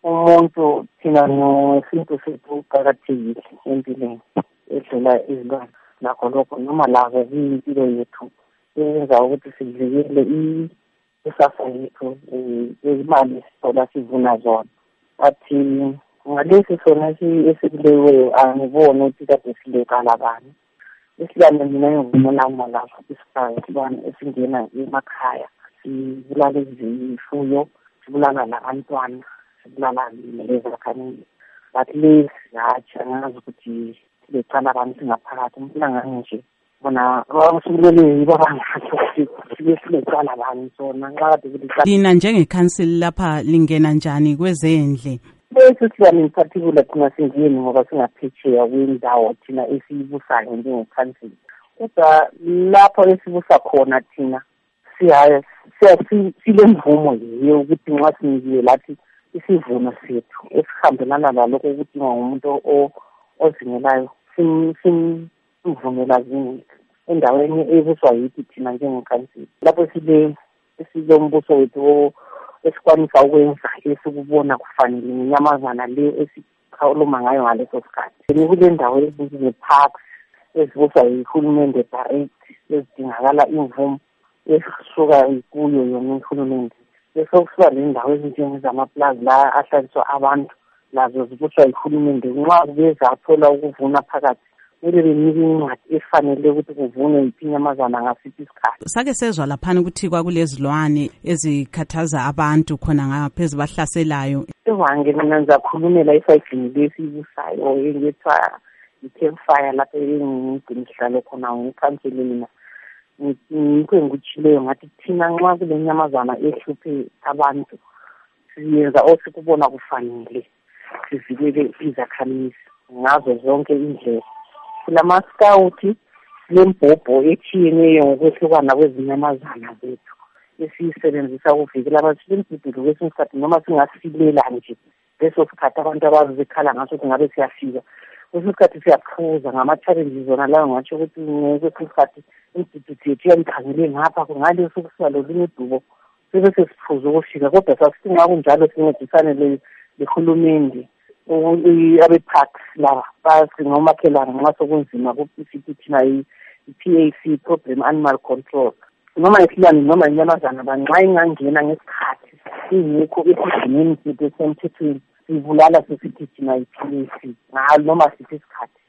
umuntu thina nosintu sethu uqakathekile empilweni edlula izilwane nakho lokho noma lazo ziyimpilo yethu yenza ukuthi sivikele ikusasa yethu imali sithola sivuna zona. Athi ngalesi sona esikuleweyo angiboni ukuthi kade silekala bani. Isilwane mina ngivumelana lapho isilwane esingena emakhaya sibulala izifuyo, sibulala nabantwana, sibulala nezakhamuzi. But lesi hatshi angazi ukuthi silecala abantu singaphakathi umhlanga nje bona abasibulele yibo abangathi ukuthi silecala abantu sona nxa kade kulicala. Lina njengekhansili lapha lingena njani kwezendle? Lesi silwane particular thina singeni ngoba singaphetsheya kwindawo thina esiyibusayo njengekhansili. Kodwa lapho esibusa khona thina silemvumo yiyo ukuthi nxa sinikiwe lathi isivuno sethu esihambelana lalokho okudingwa ngumuntu ozingelayo simvumela zini endaweni ebuswa yithi thina njengekhansili. Lapho silombuso wethu esikwanisa ukwenza esikubona kufanele inyamazana le esikhuluma ngayo ngaleso sikhathi. Kule ndawo ezinjenge-parks ezibuswa yihulumende direct ezidingakala imvumo esisuka kuyo yona uhulumende. Bese kusuka lendawo ezinjengezamaplazi la ahlaliswa abantu lazo zibuswa yihulumende. Nxa kubeza athola ukuvuna phakathi kumele benike incwadi efanele ukuthi kuvunwe yiphi inyamazana ngasiphi isikhathi. Sake sezwa laphana ukuthi kwakulezilwane ezikhathaza abantu khona ngapha ezibahlaselayo. Evange mina ngizakhulumela esayidini lesibusayo engethwa i-campfire lapho engigcinihlalo khona ngikhanseli mina. Ngikho engikutshileyo ngathi thina nxa kule nyamazana ehluphe abantu siyenza osikubona kufanele sivikele izakhamizi ngazo zonke indlela. Silama-scout, silembhobho etshiyeneyo ngokwehlukana kwezinyamazana zethu esiyisebenzisa ukuvikela abantu. Silembhobho kwesinye isikhathi noma singasilela nje leso sikhathi abantu abazikhala ngaso kungabe siyafika. Kwesinye isikhathi siyaphuza ngama-challenges zona layo ngatsho ukuthi kwesinye isikhathi imdududu yethu yangikhangele ngapha ngaleso kusuka lolunye udubo sebese siphuza ukufika. Kodwa sasidinga kunjalo sincedisane lehulumende abe-parks laba basingomakhelwane nxa sokunzima kusithi thina i-PAC, Problem Animal Control. Noma isilwane noma inyamazana banxa ingangena ngesikhathi ingekho esigcineni sethu esemthethweni sibulala sesithi thina i-PAC ngalo noma sithi isikhathi.